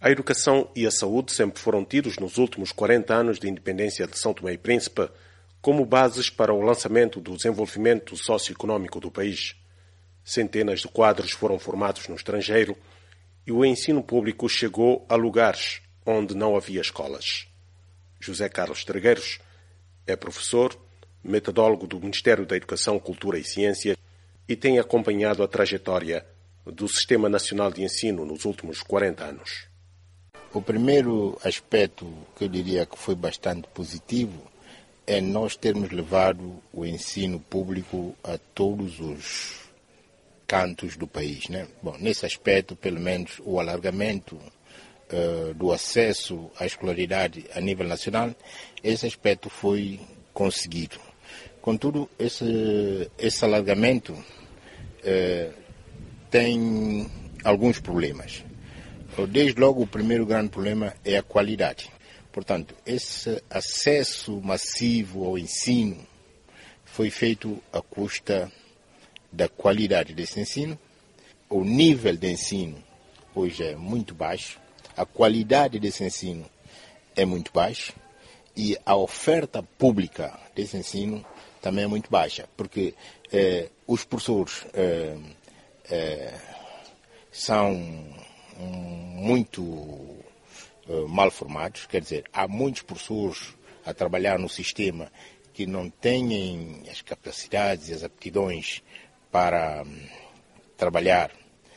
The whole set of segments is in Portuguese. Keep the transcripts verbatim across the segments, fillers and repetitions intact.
A educação e a saúde sempre foram tidos nos últimos quarenta anos de independência de São Tomé e Príncipe como bases para o lançamento do desenvolvimento socioeconômico do país. Centenas de quadros foram formados no estrangeiro e o ensino público chegou a lugares onde não havia escolas. José Carlos Trigueiros é professor, metodólogo do Ministério da Educação, Cultura e Ciências e tem acompanhado a trajetória do Sistema Nacional de Ensino nos últimos quarenta anos. O primeiro aspecto que eu diria que foi bastante positivo é nós termos levado o ensino público a todos os cantos do país, né? Bom, nesse aspecto, pelo menos, o alargamento uh, do acesso à escolaridade a nível nacional, esse aspecto foi conseguido. Contudo, esse, esse alargamento uh, tem alguns problemas. Desde logo, o primeiro grande problema é a qualidade. Portanto, esse acesso massivo ao ensino foi feito à custa da qualidade desse ensino. O nível de ensino hoje é muito baixo, a qualidade desse ensino é muito baixa e a oferta pública desse ensino também é muito baixa, porque eh, os professores eh, eh, são muito mal formados, quer dizer, há muitos professores a trabalhar no sistema que não têm as capacidades e as aptidões para um, trabalhar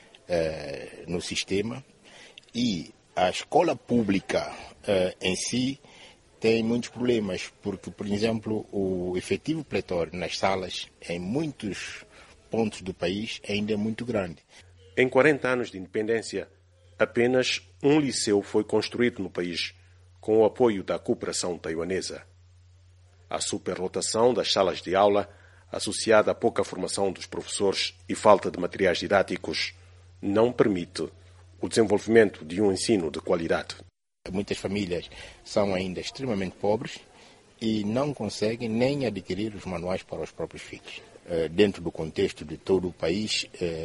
uh, no sistema, e a escola pública uh, em si tem muitos problemas, porque, por exemplo, o efetivo pletório nas salas em muitos pontos do país ainda é muito grande. Em quarenta anos de independência, apenas um liceu foi construído no país, com o apoio da cooperação taiwanesa. A superlotação das salas de aula, associada à pouca formação dos professores e falta de materiais didáticos, não permite o desenvolvimento de um ensino de qualidade. Muitas famílias são ainda extremamente pobres e não conseguem nem adquirir os manuais para os próprios filhos. Dentro do contexto de todo o país,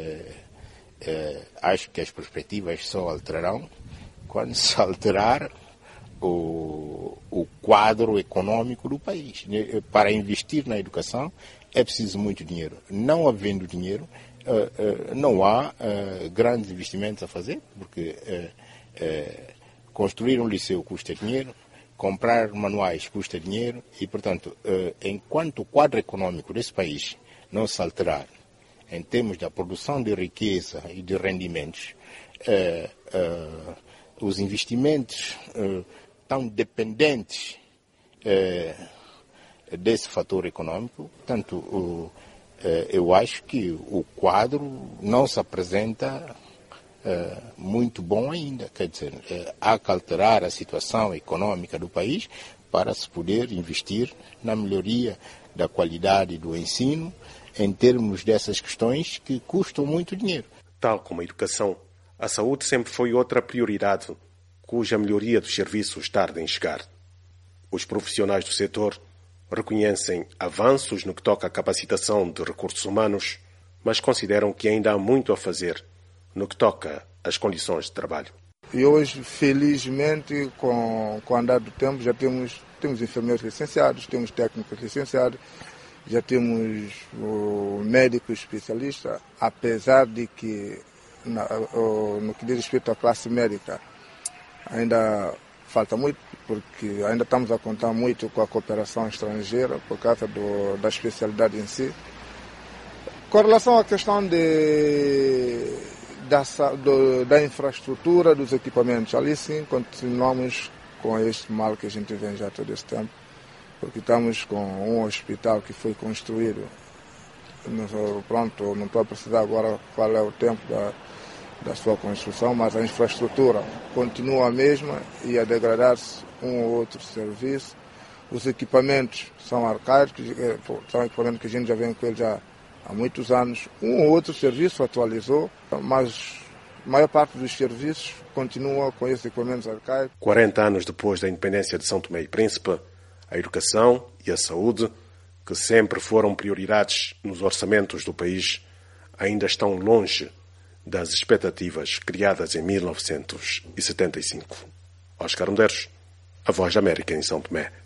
Uh, acho que as perspectivas só alterarão quando se alterar o, o quadro econômico do país. Para investir na educação é preciso muito dinheiro. Não havendo dinheiro, uh, uh, não há uh, grandes investimentos a fazer, porque uh, uh, construir um liceu custa dinheiro, comprar manuais custa dinheiro e, portanto, uh, enquanto o quadro econômico desse país não se alterar em termos da produção de riqueza e de rendimentos, eh, eh, os investimentos eh, tão dependentes eh, desse fator econômico, portanto, eh, eu acho que o quadro não se apresenta eh, muito bom ainda. Quer dizer, eh, há que alterar a situação econômica do país para se poder investir na melhoria da qualidade do ensino, em termos dessas questões que custam muito dinheiro. Tal como a educação, a saúde sempre foi outra prioridade, cuja melhoria dos serviços tarda em chegar. Os profissionais do setor reconhecem avanços no que toca à capacitação de recursos humanos, mas consideram que ainda há muito a fazer no que toca às condições de trabalho. E hoje, felizmente, com, com o andar do tempo, já temos, temos enfermeiros licenciados, temos técnicos licenciados, já temos o médico especialista, apesar de que, na, o, no que diz respeito à classe médica, ainda falta muito, porque ainda estamos a contar muito com a cooperação estrangeira, por causa do, da especialidade em si. Com relação à questão de, da, do, da infraestrutura, dos equipamentos, ali sim continuamos com este mal que a gente vem já todo esse tempo, porque estamos com um hospital que foi construído, não, pronto, não estou a precisar agora qual é o tempo da, da sua construção, mas a infraestrutura continua a mesma e a degradar-se um ou outro serviço. Os equipamentos são arcaicos, são equipamentos que a gente já vem com eles já há muitos anos. Um ou outro serviço atualizou, mas a maior parte dos serviços continua com esses equipamentos arcaicos. quarenta anos depois da independência de São Tomé e Príncipe, a educação e a saúde, que sempre foram prioridades nos orçamentos do país, ainda estão longe das expectativas criadas em mil novecentos e setenta e cinco. Oscar Medeiros, A Voz da América em São Tomé.